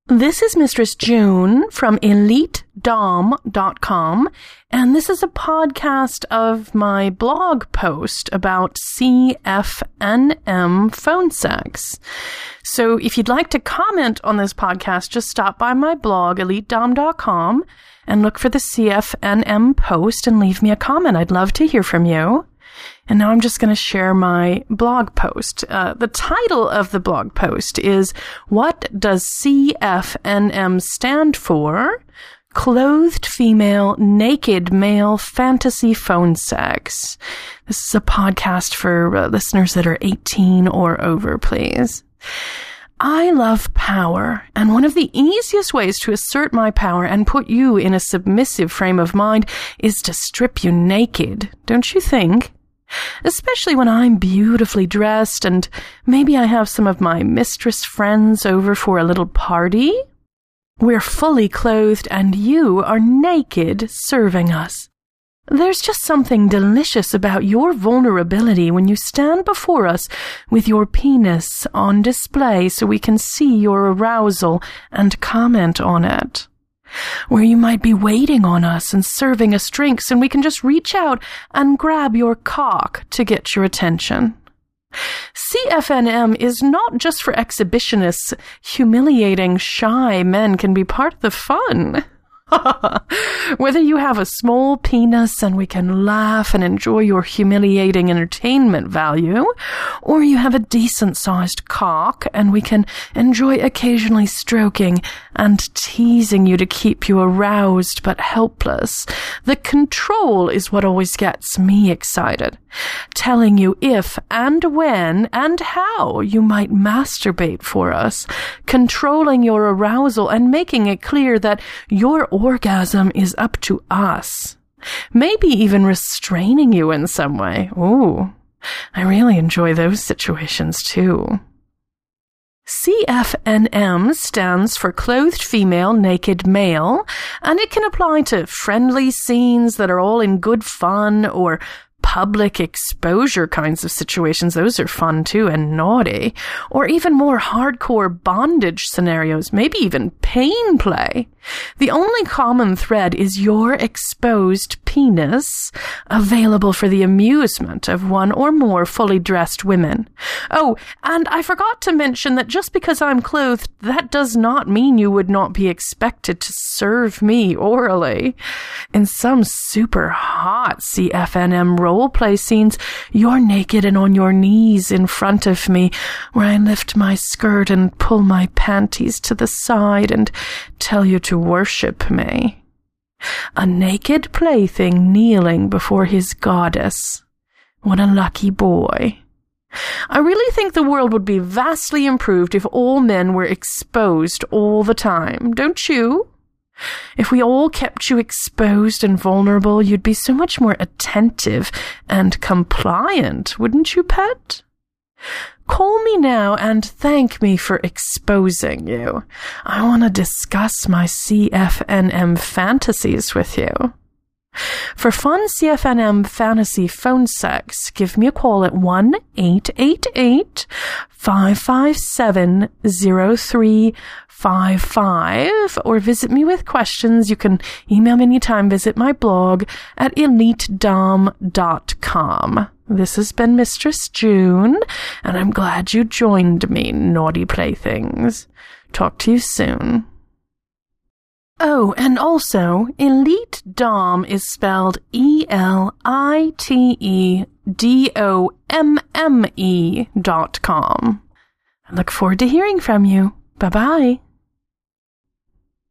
This is Mistress June from EliteDom.com, and this is a podcast of my blog post about CFNM phone sex. So if you'd like to comment on this podcast, just stop by my blog, EliteDom.com, and look for the CFNM post and leave me a comment. I'd love to hear from you. And now I'm just going to share my blog post. The title of the blog post is, What Does CFNM Stand For? Clothed Female, Naked Male Fantasy Phone Sex. This is a podcast for listeners that are 18 or over, please. I love power, and one of the easiest ways to assert my power and put you in a submissive frame of mind is to strip you naked, don't you think? Especially when I'm beautifully dressed and maybe I have some of my mistress friends over for a little party. We're fully clothed and you are naked serving us. There's just something delicious about your vulnerability when you stand before us with your penis on display so we can see your arousal and comment on it. Where you might be waiting on us and serving us drinks and we can just reach out and grab your cock to get your attention. CFNM is not just for exhibitionists. Humiliating, shy men can be part of the fun. Whether you have a small penis and we can laugh and enjoy your humiliating entertainment value, or you have a decent-sized cock and we can enjoy occasionally stroking and teasing you to keep you aroused but helpless, the control is what always gets me excited. Telling you if and when and how you might masturbate for us, controlling your arousal and making it clear that your orgasm is up to us. Maybe even restraining you in some way. Ooh, I really enjoy those situations too. CFNM stands for Clothed Female, Naked Male, and it can apply to friendly scenes that are all in good fun or public exposure kinds of situations. Those are fun too and naughty. Or even more hardcore bondage scenarios, maybe even pain play. The only common thread is your exposed penis, available for the amusement of one or more fully dressed women. Oh, and I forgot to mention that just because I'm clothed, that does not mean you would not be expected to serve me orally. In some super hot CFNM roleplay scenes, you're naked and on your knees in front of me, where I lift my skirt and pull my panties to the side and tell you to worship me. A naked plaything kneeling before his goddess. What a lucky boy. I really think the world would be vastly improved if all men were exposed all the time, don't you? If we all kept you exposed and vulnerable, you'd be so much more attentive and compliant, wouldn't you, pet? Call me now and thank me for exposing you. I want to discuss my CFNM fantasies with you. For fun CFNM fantasy phone sex, give me a call at 1-888-557-0355 or visit me with questions. You can email me anytime. Visit my blog at EliteDom.com. This has been Mistress June, and I'm glad you joined me, naughty playthings. Talk to you soon. Oh, and also, Elite Dom is spelled EliteDomme.com. I look forward to hearing from you. Bye-bye.